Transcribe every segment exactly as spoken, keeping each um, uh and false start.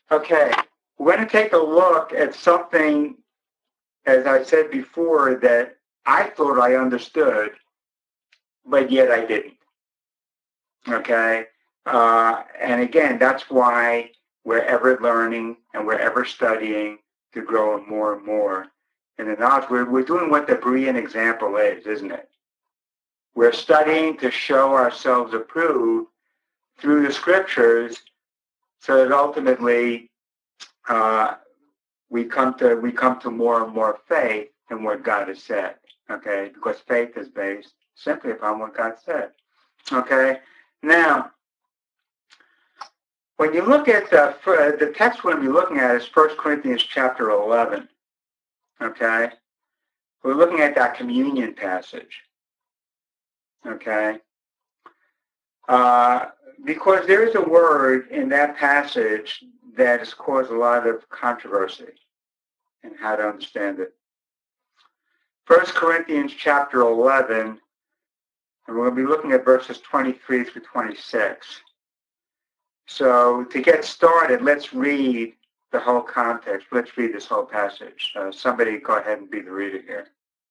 Okay, we're going to take a look at something, as I said before, that I thought I understood, but yet I didn't. Okay, uh, and again, that's why we're ever learning and we're ever studying to grow more and more in the knowledge. We're, we're doing what the Berean example is, isn't it? We're studying to show ourselves approved through the scriptures, so that ultimately uh, we come to we come to more and more faith in what God has said. Okay, because faith is based simply upon what God said. Okay, now when you look at the the text we're going to be looking at is First Corinthians chapter eleven. Okay, we're looking at that communion passage. Okay, uh, because there is a word in that passage that has caused a lot of controversy in how to understand it. First Corinthians chapter eleven, and we're going to be looking at verses twenty-three through twenty-six. So to get started, let's read the whole context. Let's read this whole passage. Uh, somebody go ahead and be the reader here.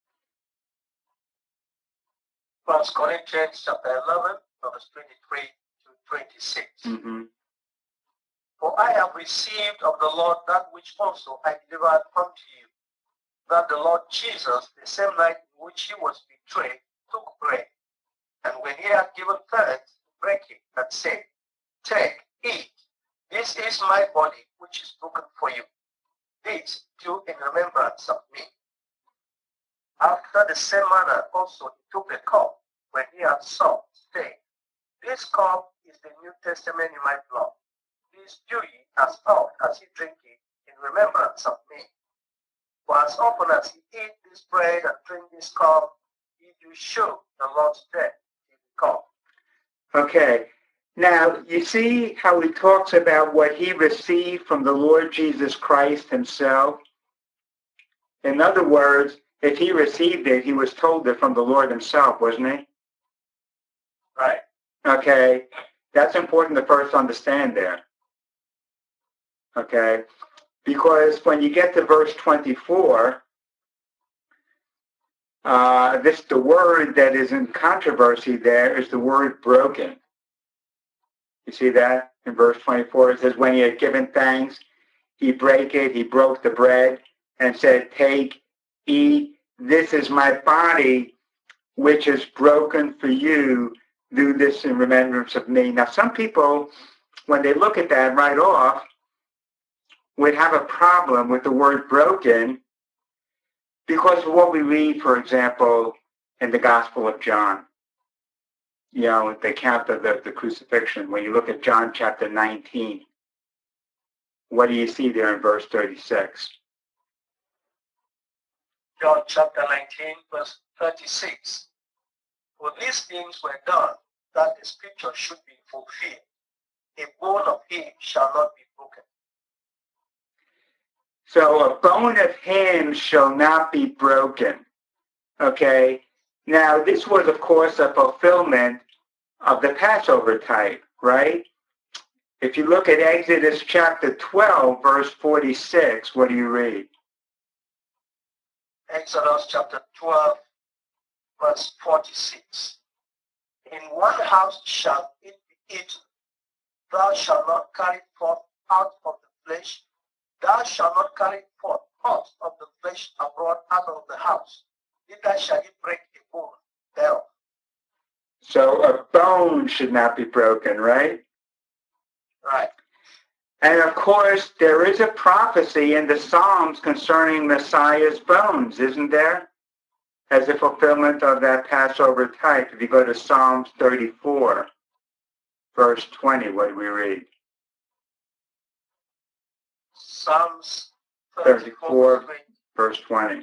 First Corinthians chapter eleven, verse twenty-three to twenty-six. Mm-hmm. For I have received of the Lord that which also I delivered unto you, that the Lord Jesus, the same night in which he was betrayed, took bread, and when he had given thanks, brake it, and said, Take, eat, this is my body, which is broken for you. This do in remembrance of me. After the same manner also he took the cup, when he had supped, saying, This cup is the New Testament in my blood. This do ye as oft as ye drink it in remembrance of me. For as often as ye eat this bread and drink this cup, ye do show the Lord's death till he come. Okay. Now, you see how he talks about what he received from the Lord Jesus Christ himself? In other words, if he received it, he was told it from the Lord himself, wasn't he? Right. Okay. That's important to first understand there. Okay. Because when you get to verse twenty-four, uh, this the word that is in controversy there is the word broken. You see that in verse twenty-four? It says, when he had given thanks, he brake it, he broke the bread, and said, Take, eat, this is my body, which is broken for you. Do this in remembrance of me. Now, some people, when they look at that right off, would have a problem with the word broken because of what we read, for example, in the Gospel of John. You know, the account of the, the crucifixion. When you look at John chapter nineteen, what do you see there in verse thirty-six? John chapter nineteen, verse thirty-six. For these things were done, that the scripture should be fulfilled. A bone of him shall not be broken. So a bone of him shall not be broken. Okay? Now, this was, of course, a fulfillment of the Passover type, right? If you look at Exodus chapter twelve, verse forty-six, what do you read? Exodus chapter twelve, verse forty-six. In one house shall it be eaten. Thou shalt not carry forth out of the flesh. Thou shalt not carry forth out of the flesh abroad out of the house. Neither shall ye break a bone thereof. So a bone should not be broken, right? Right. And of course, there is a prophecy in the Psalms concerning Messiah's bones, isn't there? As a fulfillment of that Passover type. If you go to Psalms thirty-four, verse twenty, what do we read? Psalms thirty-four, verse twenty.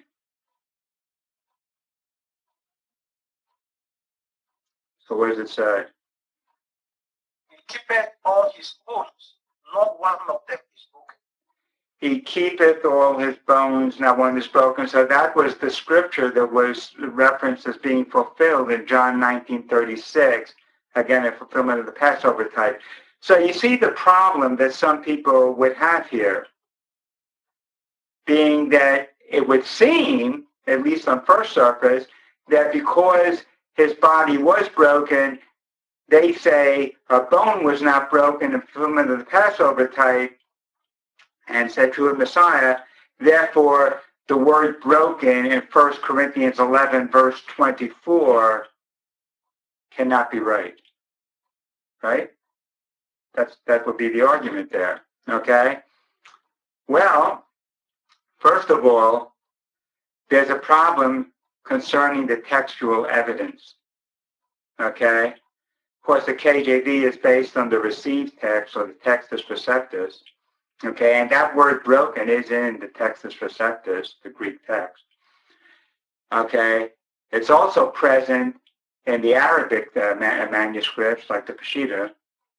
So what does it say? He keepeth all his bones, not one of them is broken. He keepeth all his bones, not one is broken. So that was the scripture that was referenced as being fulfilled in John nineteen thirty-six. Again, a fulfillment of the Passover type. So you see the problem that some people would have here, being that it would seem, at least on first surface, that because his body was broken, they say a bone was not broken in fulfillment of the Passover type, and said to a Messiah, therefore the word broken in First Corinthians eleven, verse twenty-four, cannot be right. Right? That's, that would be the argument there. Okay? Well, first of all, there's a problem concerning the textual evidence. Okay? Of course, the K J V is based on the received text, or the Textus Receptus. Okay, and that word broken is in the Textus Receptus, the Greek text. Okay, it's also present in the Arabic uh, ma- manuscripts, like the Peshitta.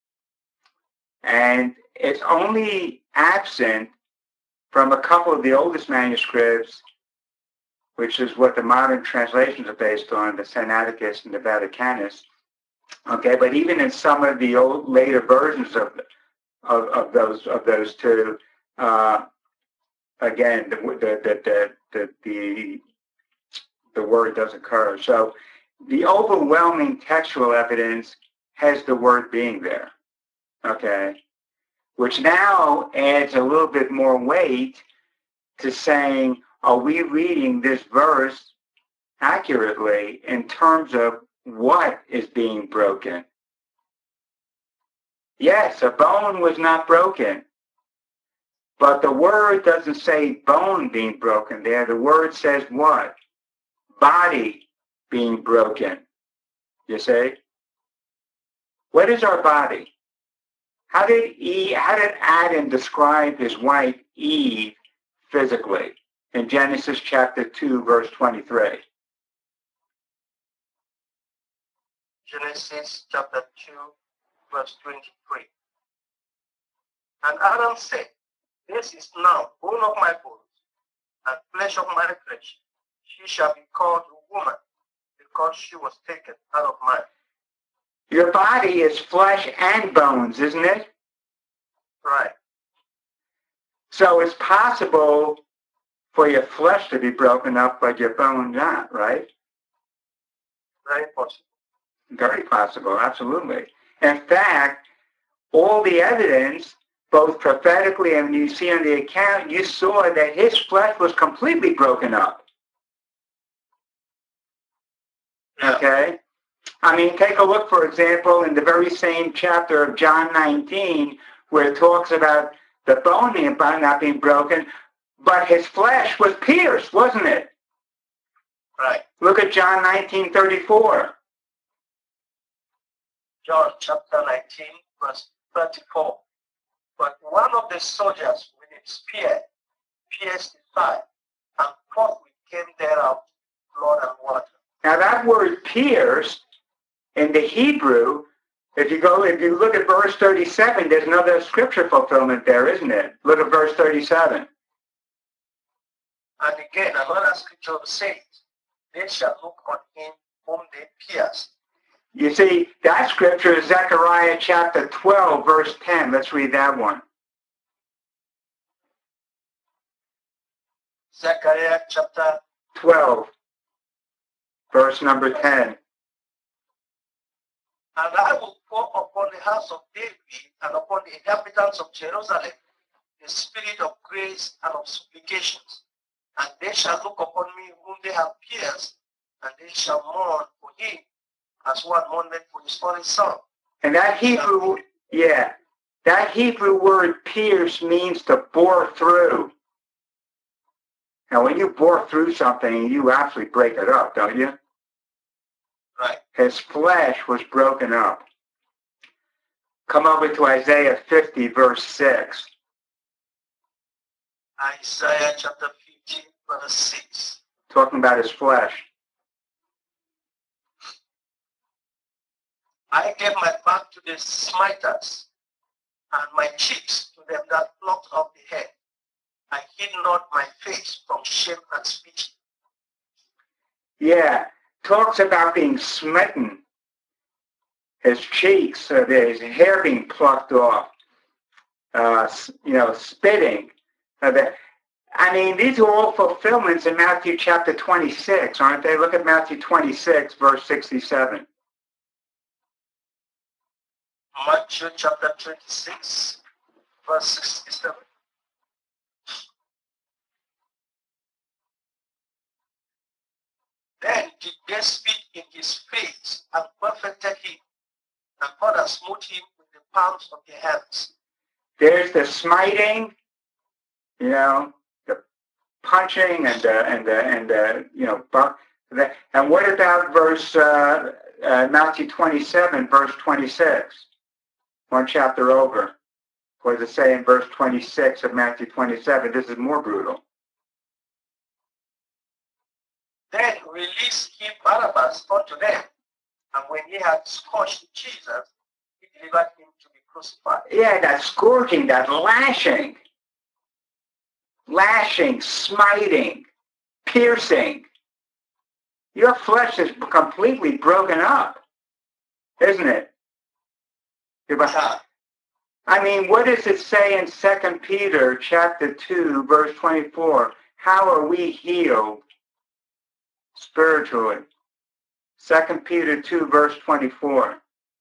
And it's only absent from a couple of the oldest manuscripts, which is what the modern translations are based on, the Sinaiticus and the Vaticanus. Okay, but even in some of the old later versions of of, of those of those two, uh, again, the the, the the the the word does occur. So the overwhelming textual evidence has the word being there. Okay, which now adds a little bit more weight to saying, are we reading this verse accurately in terms of what is being broken? Yes, a bone was not broken, but the word doesn't say bone being broken there. The word says what? Body being broken. You see? What is our body? How did Eve, how did Adam describe his wife Eve physically in Genesis chapter two, verse twenty-three? Genesis chapter two, verse twenty-three. And Adam said, this is now bone of my bones and flesh of my flesh. She shall be called a woman because she was taken out of mine. Your body is flesh and bones, isn't it? Right. So it's possible for your flesh to be broken up, but your bones not, right? Very possible. Very possible, absolutely. In fact, all the evidence, both prophetically and you see on the account, you saw that his flesh was completely broken up. Yeah. Okay? I mean, take a look, for example, in the very same chapter of John nineteen, where it talks about the bone not being broken, but his flesh was pierced, wasn't it? Right. Look at John nineteen thirty-four. John chapter nineteen, verse thirty-four. But one of the soldiers with a spear pierced his side, and forthwith came thereout blood and water. Now that word pierced in the Hebrew, if you go, if you look at verse thirty-seven, there's another scripture fulfillment there, isn't it? Look at verse thirty-seven. And again, another scripture says, they shall look on him whom they pierced. You see, that scripture is Zechariah chapter twelve, verse ten. Let's read that one. Zechariah chapter twelve, verse number ten. And I will pour upon the house of David and upon the inhabitants of Jerusalem the spirit of grace and of supplications. And they shall look upon me whom they have pierced, and they shall mourn for him as one mourneth for his only son. And that Hebrew, yeah, that Hebrew word pierce means to bore through. Now, when you bore through something, you actually break it up, don't you? Right. His flesh was broken up. Come over to Isaiah fifty, verse six. Isaiah chapter fifty, verse six. Talking about his flesh. I gave my back to the smiters, and my cheeks to them that plucked off the head. I hid not my face from shame and speech. Yeah, talks about being smitten. his cheeks, uh, his hair being plucked off, uh, you know, spitting. Uh, the, I mean, these are all fulfillments in Matthew chapter twenty-six, aren't they? Look at Matthew twenty-six, verse sixty-seven. Matthew chapter twenty-six, verse sixty-seven. Then did they spit in his face and perfected him, and others smote him with the palms of their hands. There's the smiting, you know, the punching and the, and the, and the, you know, the, and what about verse, uh, uh, Matthew twenty-seven, verse twenty-six? One chapter over. What does it say in verse twenty-six of Matthew twenty-seven? This is more brutal. Then released he Barabbas unto them, and when he had scourged Jesus, he delivered him to be crucified. Yeah, that scourging, that lashing. Lashing, smiting, piercing. Your flesh is completely broken up, isn't it? I mean, what does it say in Second Peter chapter two, verse twenty-four? How are we healed spiritually? Second Peter two, verse twenty-four.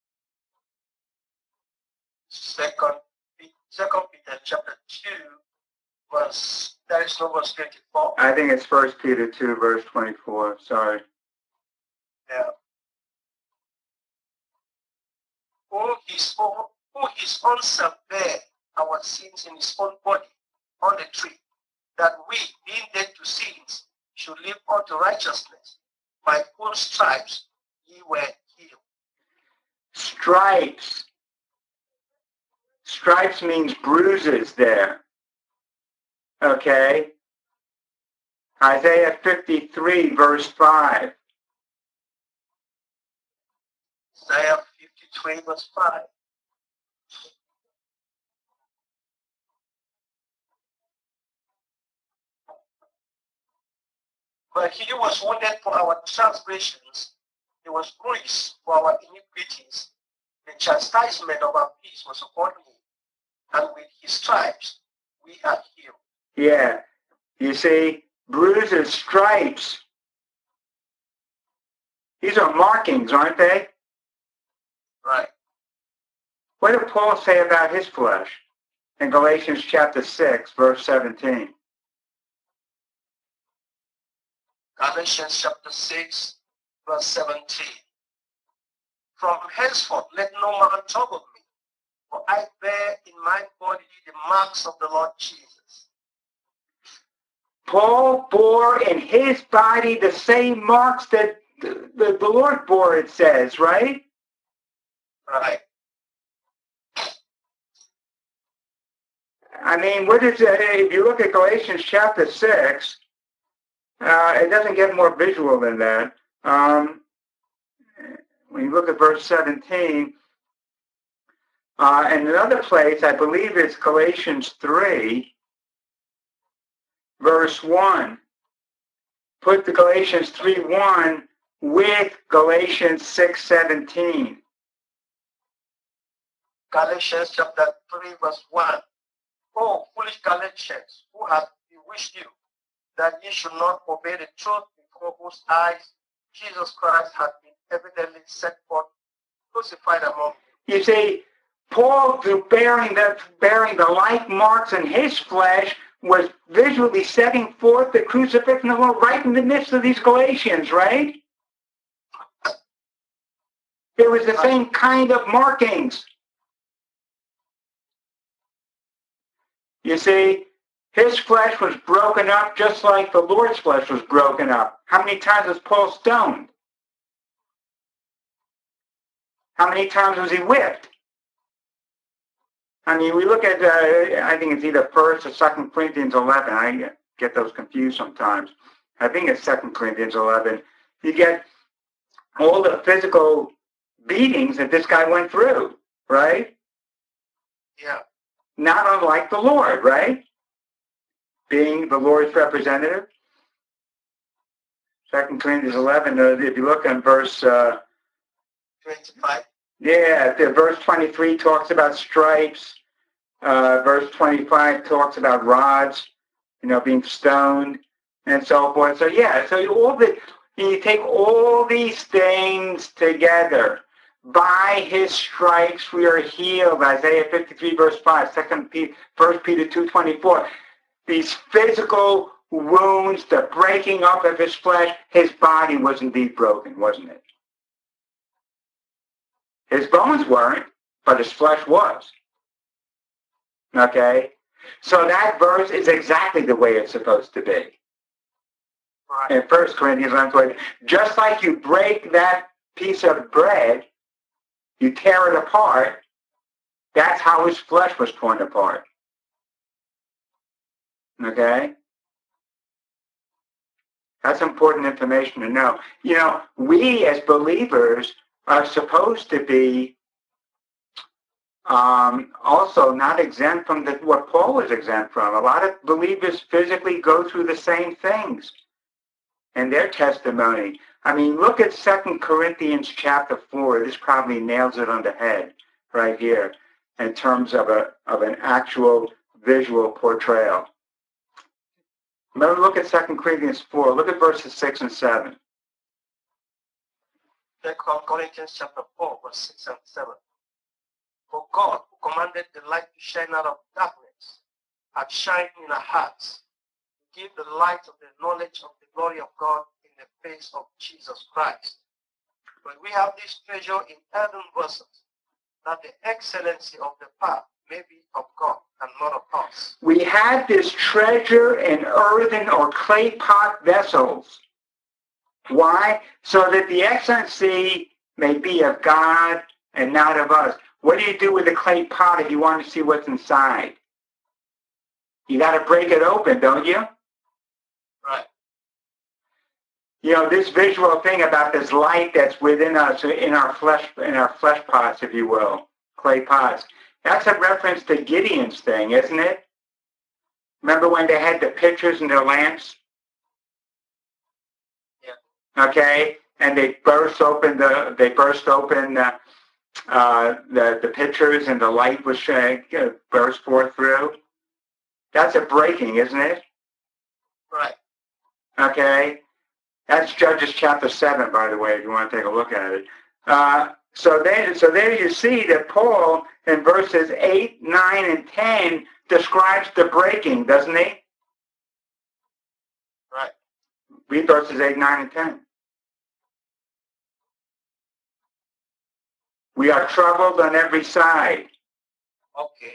Second, Second Peter chapter two, verse, there is no verse twenty-four. I think it's First Peter two, verse twenty-four. Sorry. Yeah. Who his own, who his own self bare our sins in his own body on the tree, that we, being dead to sins, should live unto righteousness. By whose stripes ye were healed. Stripes. Stripes means bruises there. Okay. Isaiah fifty-three, verse five. Isaiah fifty-three, verse five. But he was wounded for our transgressions, he was bruised for our iniquities. The chastisement of our peace was upon him, and with his stripes we are healed. Yeah, you see, bruises, stripes. These are markings, aren't they? Right. What did Paul say about his flesh in Galatians chapter six, verse seventeen? Galatians chapter six, verse seventeen. From henceforth let no man trouble me, for I bear in my body the marks of the Lord Jesus. Paul bore in his body the same marks that the, the, the Lord bore, it says, right? Right. I mean, what is it? If you look at Galatians chapter six, uh, it doesn't get more visual than that. Um, when you look at verse seventeen, uh, and another place, I believe it's Galatians three, verse one. Put the Galatians three one with Galatians six seventeen. Galatians chapter three, verse one. Oh, foolish Galatians, who hath bewitched you, that ye should not obey the truth, before whose eyes Jesus Christ hath been evidently set forth, crucified among you. You see, Paul, through bearing the, bearing the like marks in his flesh, was visually setting forth the crucifixion of the Lord right in the midst of these Galatians, right? It was the same kind of markings. You see, his flesh was broken up just like the Lord's flesh was broken up. How many times was Paul stoned? How many times was he whipped? I mean, we look at, uh, I think it's either First or Second Corinthians eleven. I get those confused sometimes. I think it's Second Corinthians eleven. You get all the physical beatings that this guy went through, right? Yeah. Not unlike the Lord, right? Being the Lord's representative. Second Corinthians eleven, uh, if you look in verse uh, twenty-five. Yeah, the verse twenty-three talks about stripes. Uh, verse twenty-five talks about rods, you know, being stoned and so forth. So yeah, so all the you take all these things together. By his stripes we are healed. Isaiah fifty-three verse five, Second Peter, First Peter two twenty-four. These physical wounds, the breaking up of his flesh, his body was indeed broken, wasn't it? His bones weren't, but his flesh was. Okay? So that verse is exactly the way it's supposed to be. Right. In First Corinthians eleven, just like you break that piece of bread, you tear it apart, that's how his flesh was torn apart. Okay? That's important information to know. You know, we as believers are supposed to be um, also not exempt from the, what Paul was exempt from. A lot of believers physically go through the same things in their testimony. I mean, look at Second Corinthians chapter four. This probably nails it on the head right here in terms of a of an actual visual portrayal. Remember, look at Second Corinthians four. Look at verses six and seven. Second Corinthians chapter four, verse six and seven. For God, who commanded the light to shine out of darkness, had shined in our hearts, to give the light of the knowledge of the glory of God in the face of Jesus Christ. But we have this treasure in earthen vessels, that the excellency of the path may be of God and not of us. We have this treasure in earthen or clay pot vessels. Why? So that the excellency may be of God and not of us. What do you do with a clay pot if you want to see what's inside? You got to break it open, don't you? Right. You know, this visual thing about this light that's within us, in our flesh, in our flesh pots, if you will, clay pots. That's a reference to Gideon's thing, isn't it? Remember when they had the pitchers and their lamps? Yeah. Okay, and they burst open the they burst open the uh, the, the pitchers, and the light was uh, burst forth through. That's a breaking, isn't it? Right. Okay. That's Judges chapter seven, by the way, if you want to take a look at it. Uh, so, there, so there you see that Paul, in verses eight, nine, and ten, describes the breaking, doesn't he? Right. Read verses eight, nine, and ten. We are troubled on every side. Okay.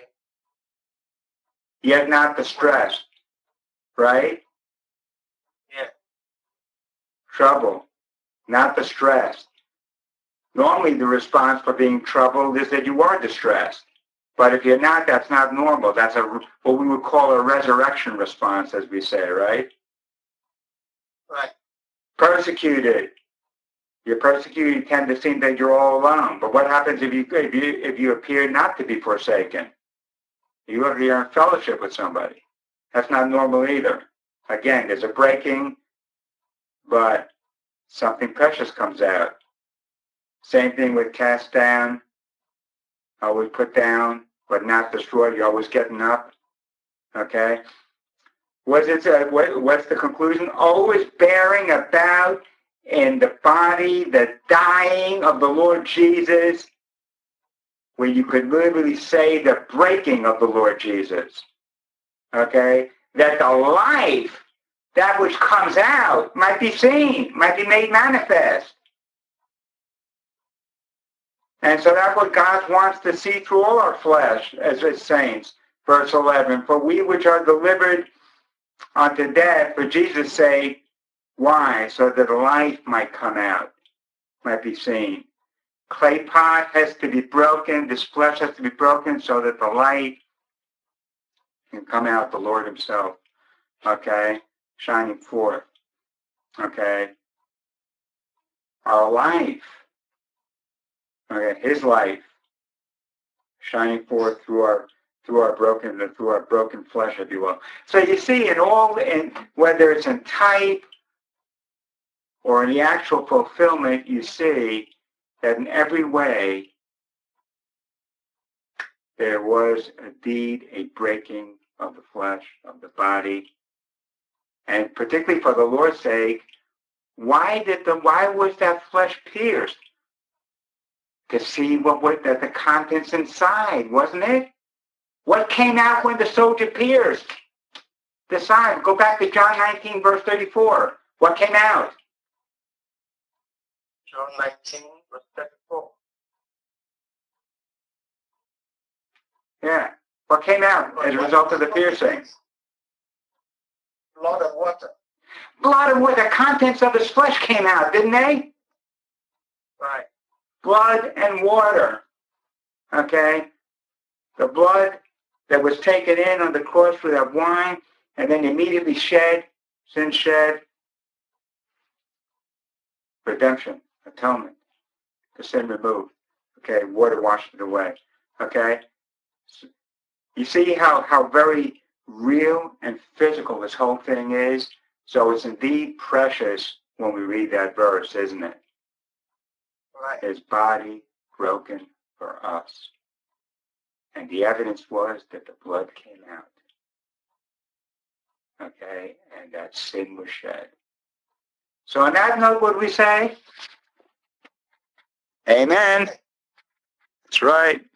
Yet not distressed. Right? Yeah. Trouble, not distressed. Normally the response for being troubled is that you are distressed. But if you're not, that's not normal. That's a what we would call a resurrection response, as we say, right? Right. Persecuted. You're persecuted, you tend to think that you're all alone. But what happens if you if you if you appear not to be forsaken? You are in fellowship with somebody. That's not normal either. Again, there's a breaking, but something precious comes out. Same thing with cast down, always put down, but not destroyed. You're always getting up. Okay? What's, it, uh, what, what's the conclusion? Always bearing about in the body the dying of the Lord Jesus, where you could literally say the breaking of the Lord Jesus. Okay? That the life, that which comes out, might be seen, might be made manifest. And so that's what God wants to see through all our flesh as his saints. Verse eleven, for we which are delivered unto death for Jesus' sake, why? So that life might come out, might be seen. Clay pot has to be broken, this flesh has to be broken so that the light can come out, the Lord himself, okay, shining forth, okay. Our life, okay, his life, shining forth through our through our broken through our broken flesh, if you will. So you see, in all, in whether it's in type or in the actual fulfillment, you see that in every way there was indeed a breaking of the flesh, of the body. And particularly for the Lord's sake, why did the why was that flesh pierced? To see what was the, the contents inside, wasn't it? What came out when the soldier pierced the side? Go back to John nineteen, verse thirty-four. What came out? John nineteen, verse thirty-four. Yeah. What came out as a result of the piercing? Blood and water. Blood and water. The contents of his flesh came out, didn't they? Right. Blood and water. Okay? The blood that was taken in on the cross for that wine and then immediately shed, sin shed, redemption, atonement, the sin removed. Okay? Water washed it away. Okay? You see how, how very real and physical this whole thing is? So it's indeed precious when we read that verse, isn't it? Right. His body broken for us. And the evidence was that the blood came out. Okay? And that sin was shed. So on that note, what do we say? Amen. That's right.